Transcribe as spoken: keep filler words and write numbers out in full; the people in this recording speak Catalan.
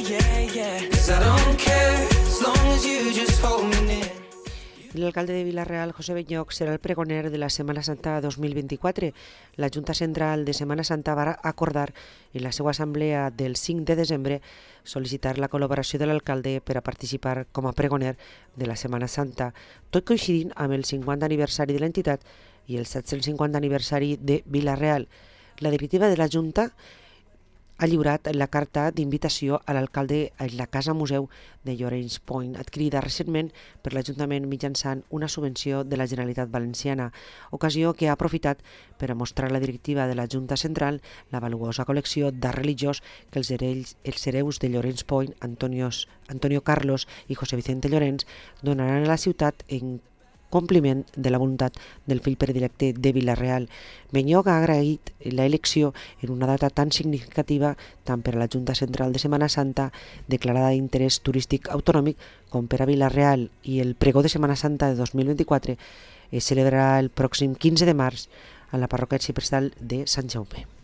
L'alcalde de Vila-real, José Beñoch, serà el pregoner de la Setmana Santa dos mil vint-i-quatre. La Junta Central de Setmana Santa va acordar en la seva assemblea del cinc de desembre sol·licitar la col·laboració de l'alcalde per a participar com a pregoner de la Setmana Santa, tot coincidint amb el cinquanta aniversari de l'entitat i el set-cents cinquanta aniversari de Vila-real. La directiva de la Junta ha lliurat la carta d'invitació a l'alcalde a la Casa Museu de Llorenç Point, adquirida recentment per l'Ajuntament mitjançant una subvenció de la Generalitat Valenciana, ocasió que ha aprofitat per a mostrar a la directiva de la Junta Central la valuosa col·lecció d'art religiós que els hereus, els hereus de Llorenç Point, Antonios, Antonio Carlos i José Vicente Llorenç, donaran a la ciutat en compliment de la voluntat del fill predilecte de Vila-real. Beñoch ha agraït la elecció en una data tan significativa tant per a la Junta Central de Setmana Santa, declarada d'interès turístic autonòmic, com per a Vila-real, i el pregó de Setmana Santa de dos mil vint-i-quatre es celebrarà el pròxim quinze de març a la parròquia arxiprestal de Sant Jaume.